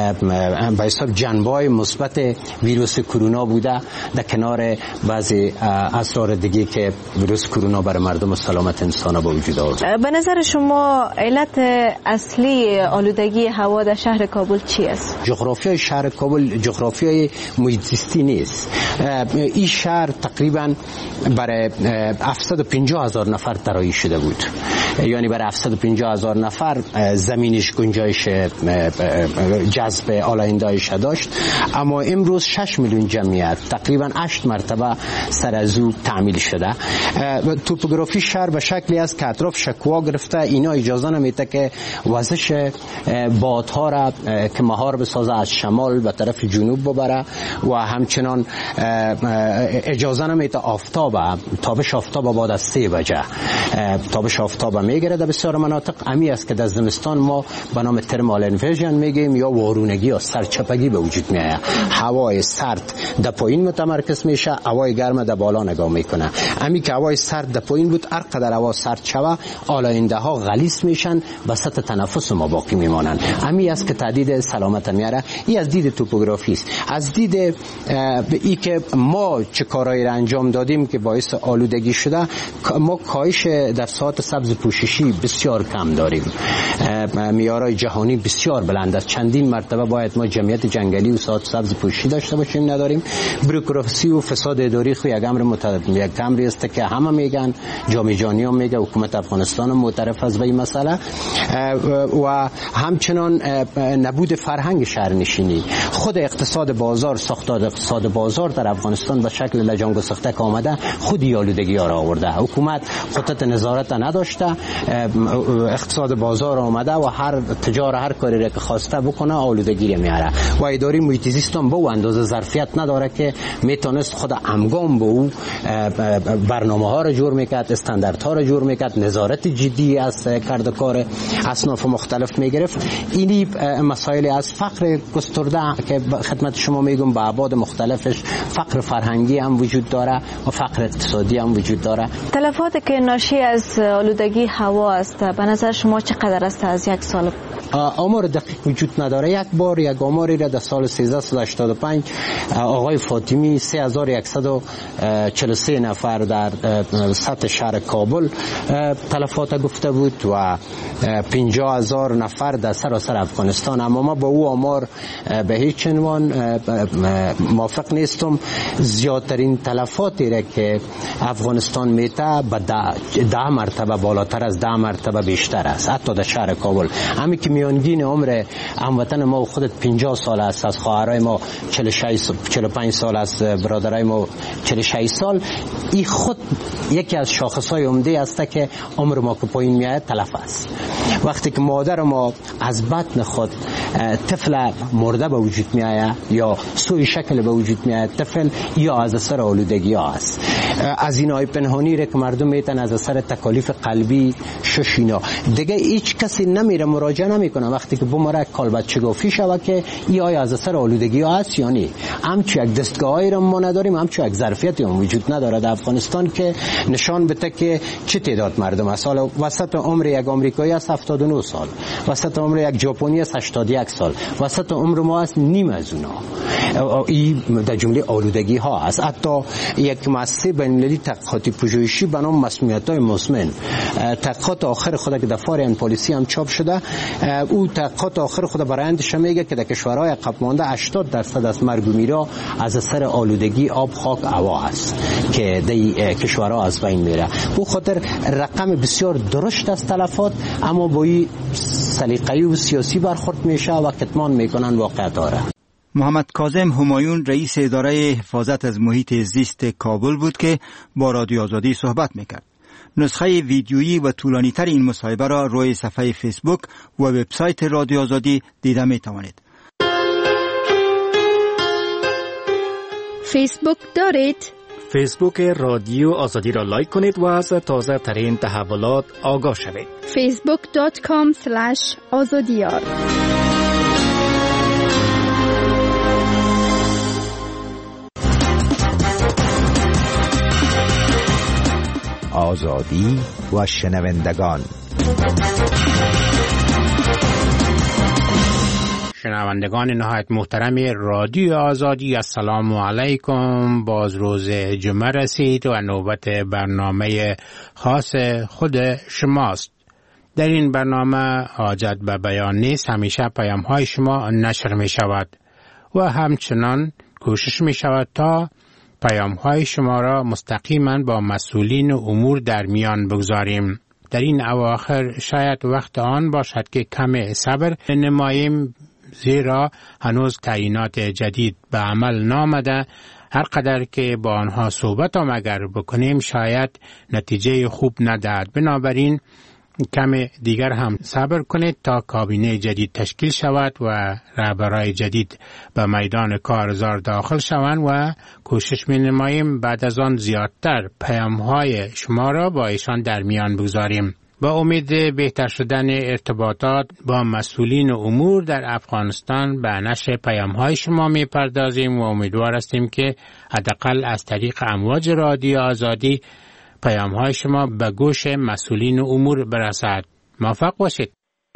Speaker 6: به حساب جنبه‌های مثبت ویروس کرونا بوده، در کنار بعضی اسرار دیگه که ویروس کرونا برای مردم و سلامت انسان با وجود آورد.
Speaker 3: به نظر شما علت اصلی آلودگی هوا در شهر کابل چی است؟
Speaker 6: جغرافیای شهر کابل جغرافیای محیط زیستی نیست. این شهر تقریبا برای هفتصد و پنجاه هزار نفر طراحی شده بود. یعنی برای هفتصد و پنجاه هزار نفر زمینش گنجایش جذب آلاینده‌اش داشت، اما امروز شش میلیون جمعیت تقریبا هشت مرتبه سر از او تعمیل شده. توپوگرافی شهر به شکلی است که اطراف شکوا گرفته، اینا اجازه نمیده که وزش بادها را که مهار بسازه از شمال به طرف جنوب ببره و همچنان اجازه نمیده آفتاب تابش آفتاب بعد از سه بجه تابش آفتاب میگیره. در بسیار مناطق امی است که در زمستان ما به نام ترمال انفیژن میگیم یا وارونگی یا سرچپگی به وجود میاد. هوای سرد در پایین متمرکز میشه، هوای گرم در بالا نگاه میکنه. امی که هوای سرد در پایین بود، هر قدر هوا سرد شوه آلاینده ها غلیظ میشن، وسط تنفس ما باقی میمانند. امی است که تهدید سلامت میاره. این از دید توپوگرافی است. از دید ای که ما چه کارایی را انجام دادیم که باعث آلودگی شده، ما کاهش در ساحات سبز پوششی بسیار کم داریم. معیارهای جهانی بسیار بلند است. چندین مرتبه باید ما جمعیت جنگلی و ساحات سبز پوششی داشته باشیم، نداریم. بروکراسی و فساد اداری خو یک امر متعدد یک امری است که همه میگن، جامعه جهانی هم میگه، حکومت افغانستان هم معترف است به این مسئله و همچنان نبود فرهنگ شهرنشینی. خود اقتصاد بازار، ساختار اقتصاد بازار در افغانستان به شکل لجام گسخته آمده، خودی آلودگی ها را آورده. حکومت قدرت نظارت نداشته، اقتصاد بازار آمده و هر تجار هر کاری را که خواسته بکنه آلودگی میاره و اداره محیط زیست هم به او اندازه ظرفیت نداره که میتونست خود همگام به او برنامه ها را جور میکرد، استانداردها را جور میکرد، نظارت جدی از کردکار اصناف مختلف میگرفت. اینی مسائل از فقر گسترده که خدمت شما میگم به ابعاد مختلفش، فقر فرهنگی هم وجود داره و فقر اقتصادی هم وجود داره.
Speaker 3: تلفاتی که ناشی از آلودگی هوا است به نظر شما چقدر است از یک سال؟
Speaker 6: آمار دقیق وجود نداره. یک بار یک آماری را در سال سیزده هشتاد و پنج آقای فاطمی سه هزار و صد و چهل و سه نفر در سطح شهر کابل تلفات گفته بود و پنجاه هزار نفر در سراسر افغانستان. اما ما با او آمار به هیچ عنوان موافق نیستم. زیادترین تلفاتی را که افغانستان میته به ده, ده مرتبه بالاتر از ده مرتبه بیشتر است، حتی در شهر کابل. همین که میانگین عمر هموطن ما خودت پنجاه سال است، از خواهرای ما چهل و شش چهل و پنج سال است، برادرای ما چهل و شش سال. این خود یکی از شاخصهای عمده است که عمر ما که پایین میاد تلف است. وقتی که مادر ما از بطن خود طفل مرده به وجود میآید یا سوی شکل به وجود میآید طفل، یا از اثر آلودگی ها است. از اینای پنهانی را که مردم میتن از اثر تکالیف قلبی ششینا دیگه هیچ کسی نمیره مراجعه نمیکنه وقتی که بمره کالبد شگافی شوه که ای آیا از اثر آلودگی ها هست یا نه. همچو یک دستگاهی را ما نداریم، همچو یک ظرفیتی هم وجود نداره در افغانستان که نشان بده که چه تعداد مردم است. حالا وسط عمر یک آمریکایی است هفتاد و نه سال، وسط عمر یک ژاپنی است هشتاد و یک سال، وسط عمر ما است نیم از اونا. این در جمله آلودگی ها است. حتی یک مؤسسه بین‌المللی تحقیقاتی پژوهشی به نام مسمومیت‌های مزمن، تحقیقات آخر خود که در فارین پالیسی هم چاپ شده، او تحقیقات آخر خود برآیندش میگه که در کشورهای عقب مانده هشتاد درصد از مرگ و میرا از اثر آلودگی آب، خاک، هوا است که در کشورها از بین میره. او خاطر رقم بسیار درشت از تلفات، اما با این سلیقه‌ای و سیاسی برخورد میشه و کتمان میکنن واقع داره.
Speaker 1: محمد کاظم همایون رئیس اداره حفاظت از محیط زیست کابل بود که با رادیو آزادی صحبت میکرد. نسخه ویدیویی و طولانی تر این مصاحبه را روی صفحه فیسبوک و وبسایت رادیو آزادی دیده می توانید.
Speaker 20: فیسبوک دارید؟
Speaker 7: فیسبوک رادیو آزادی را لایک کنید و از تازه ترین تحولات آگاه شوید.
Speaker 20: فیسبوک دات کام اسلش آزادیار.
Speaker 10: آزادی و شنوندگان.
Speaker 23: شنوندگان نهایت محترم رادیو آزادی، السلام علیکم. باز روز جمعه رسید و نوبت برنامه خاص خود شماست. در این برنامه حاجت به بیان نیست، همیشه پیام های شما نشر می شود و همچنان کوشش می شود تا پیام های شما را مستقیما با مسئولین امور در میان بگذاریم در این اواخر شاید وقت آن باشد که کم صبر نماییم، زیرا هنوز تعیینات جدید به عمل نامده. هر قدر که با آنها صحبت هم اگر بکنیم شاید نتیجه خوب ندهد. بنابراین کم دیگر هم صبر کنید تا کابینه جدید تشکیل شود و رهبرای جدید به میدان کارزار داخل شوند و کوشش می نماییم بعد از آن زیادتر پیام‌های شما را با ایشان در میان بگذاریم. با امید بهتر شدن ارتباطات با مسئولین امور در افغانستان به نشر پیام‌های شما می پردازیم و امیدوار هستیم که حداقل از طریق امواج رادیو آزادی پیام‌های شما به گوش مسئولین امور برسد. موفق باشید.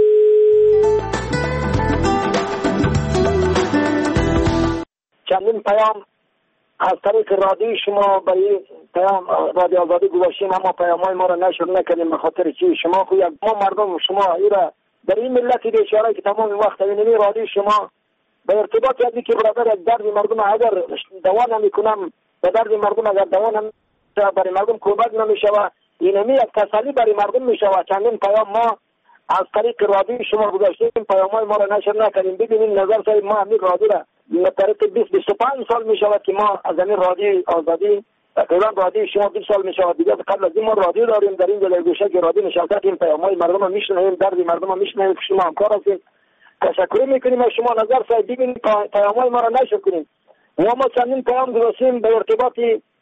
Speaker 4: چندین پیام از طریق رادیو شما برای پیام رادیو آزادی گذاشتیم، اما پیام‌های ما را نشر نکردیم. به خاطر چی؟ شما خو یک ما مردم شما ایرا در این ملت بیچاره که تمام وقت اینمی رادیو شما به ارتباط یادی که برادر یک درد مردم اگر دوا نمیکنم، به درد مردم اگر دوا نمی برای مردم کمک نمیشود، اینمی یک تسلی برای مردم میشود. چندین پیام ما از طریق رادیو شما گذاشتیم، پیام‌های ما را نشر نکردیم. ببینید نظر صاحب، ما همین رادیو را طریق بیست بیست و پنج سال میشود که ما از همین رادیو آزادی تقریبا رادیو شما بیست سال میشود دیگه. قبل از این ما رادیو داریم در این جلوی گوشه که رادیو نشسته، این پیام‌های مردم رو میشنویم، درد مردم رو میشنویم. شما همکار هستید، تشکر میکنیم از شما. نظر صاحب ببینید پیام‌های ما را نشر کنیم. و ما چندین پیام گذاشتیم به ارتباط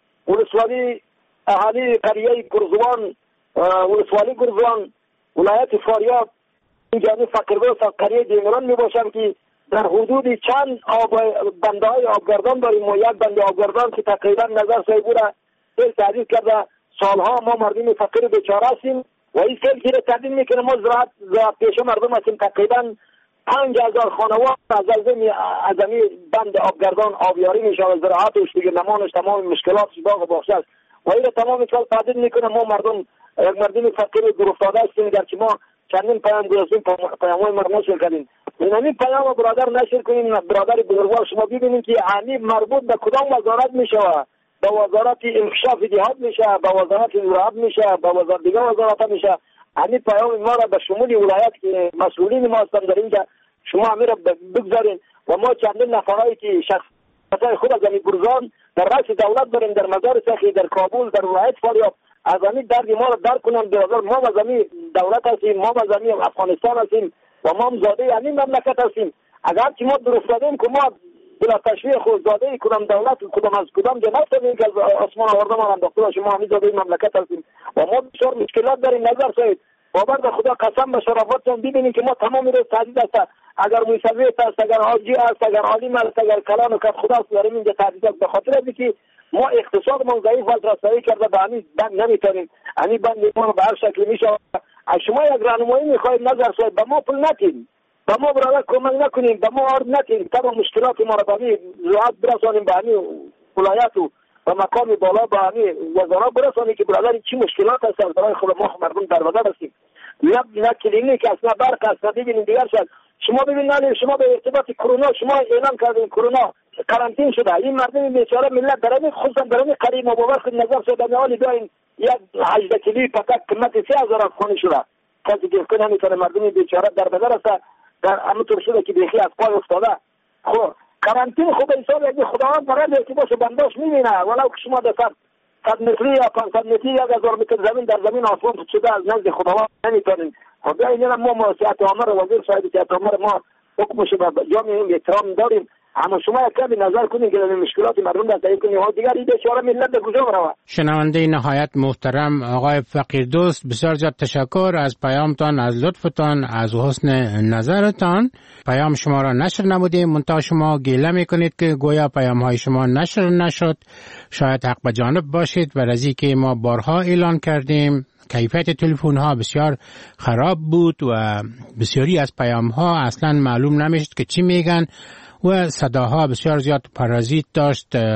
Speaker 4: ولسوالی اهالی قریه گرزوان، ولسوالی گرزوان، ولایت فاریاب، این جانب فقیردوست از قریه دیمران می باشم که در حدود چند آب بنده های آبگردان داریم. ما یک بنده آبگردان که تقریبا نظر صاحب را سیل تعدید کرده، سالها ما مردم فقیر بیچاره هستیم و این سیل که را تعدید میکنه. ما زراعت زراعت پیشه مردم هستیم، تقریبا پنج هزار خانوار از از این بند آبگردان آبیاری میشه و زراعتش دیگه نمانش تمام مشکلاتش باغ و باغچه است و این تمام سال تعدید میکنه. ما مردم یک مردم فقیر دور افتاده هستیم، گرچه ما چندین پیام گذاشتیم، پیام‌های مردم نشر کردیم. این پیام برادر نشر کنین. برادر بزرگوار شما ببینید که همین مربوط به کدام وزارت میشه؟ به وزارت انکشاف جهاد میشه، به وزارت زراعت میشه، به وزارت دیگه وزارت میشه. همین پیام ما را به شمول ولایت که مسئولین ما هستند در اینجا شما همین را بگذارین و ما چندین نفرایی که شخصیت خود از همین گرزان در رأس دولت داریم، در مزار سخی، در کابل، در ولایت فاریاب، از همین درد ما را درک کنن. برادر ما از همین دولت هستیم، ما از همین افغانستان هستیم و ما هم زاده همین مملکت هستیم. اگر که ما درست دادیم که ما بلا تشویق خود زاده کدام دولت کدام از کدام جناب هستیم که از آسمان آورده ما انداخته شما همین زاده مملکت هستیم و ما بسیار مشکلات داریم. نظر صاحب باور به خدا قسم به شرافتتون ببینید که ما تمام روز تهدید است. اگر موسویت است، اگر حاجی است، اگر عالم است، اگر کلان و کت خدا است، داریم اینجا تهدید است. به خاطر از اینکه ما اقتصادمون ضعیف است، رسایی کرده به همین بند نمیتونیم. همین بند ما به هر شکلی میشه. از شما یک راهنمایی میخواهید نظر صاحب، به ما پول نتین، به ما برادر کمک نکنیم، به ما آرد نتین، تمام مشکلات ما را به همین زراعت برسانیم، به همین ولایت و و مقام بالا به همین وزارت برسانیم که برادر چی مشکلات هست برای خود ما مردم در بدر هستیم. نه نه کلینیک است، نه برق است، نه ببینید دیگر شد. شما ببینید شما به ارتباط کرونا شما اعلام کردین کرونا کارانتین شده. این مردم بیچاره ملت درمی خصوصا درمی قریب مبارک خود نظر شد در حال بیاین یک هجده کیلویی پتک قیمت سه هزار افغانی شده. کسی که نمیتونه مردم بیچاره در بدر است در همونطور شده که بیخی از پای افتاده. خب کارانتین خوب حساب یک خداوند برای ارتباط بنداش میبینه، ولو که شما در صد متری یا پانصد متری یک هزار متر زمین در زمین آسمان شده از نزد خداوند نمیتونیم. خب اینا ما ما سیاست عامر وزیر صاحب سیاست عامر ما حکمش به جا میگیم احترام داریم، اما شما یک کمی نظر کنید که این مشکلات مردم را تعیین کنید و دیگر این بیچاره ملت به کجا بروه.
Speaker 23: شنونده نهایت محترم آقای فقیردوست، بسیار زیاد تشکر از پیامتان، از لطفتان، از حسن نظرتان. پیام شما را نشر نمودیم، منتها شما گله میکنید که گویا پیام های شما نشر نشد. شاید حق به جانب باشید و از اینکه ما بارها اعلان کردیم کیفیت تلفن ها بسیار خراب بود و بسیاری از پیام ها اصلا معلوم نمیشد که چی میگن و صداها بسیار زیاد پارازیت داشت،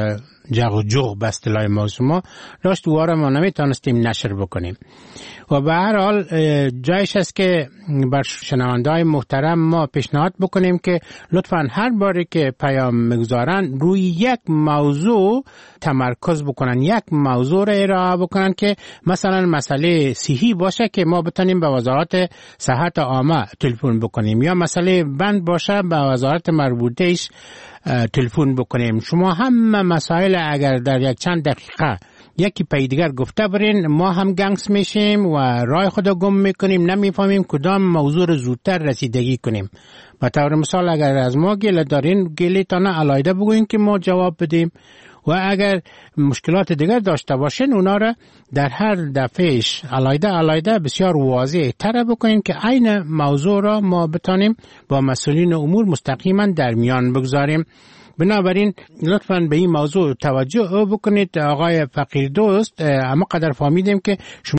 Speaker 23: جغ و جغ به اصطلاح موضوع ما داشت واره ما نمیتونستیم نشر بکنیم و به هر حال جایش است که بر شنونده‌های محترم ما پیشنهاد بکنیم که لطفاً هر باری که پیام میگذارن روی یک موضوع تمرکز بکنن، یک موضوع را ارائه بکنن که مثلا مسئله صحی باشه که ما بتونیم به وزارت صحت عامه تلفن بکنیم یا مسئله بند باشه به وزارت مربوطه‌اش تلفن بکنیم. شما هم مسائل اگر در یک چند دقیقه یکی پای دیگر گفته برین ما هم گنگس میشیم و راه خود گم میکنیم، نمیفهمیم کدام موضوع رو زودتر رسیدگی کنیم. به طور مثال اگر از ما گله دارین گلیتان علایده بگوین که ما جواب بدیم و اگر مشکلات دیگر داشته باشین اونا را در هر دفعهش علایده علایده بسیار واضح تر بکنین که عین موضوع را ما بتانیم با مسئولین امور مستقیما در میان بگذاریم. بنابراین لطفاً به این موضوع توجه بکنید. آقای فقیر دوست اما قدر فهمیدیم که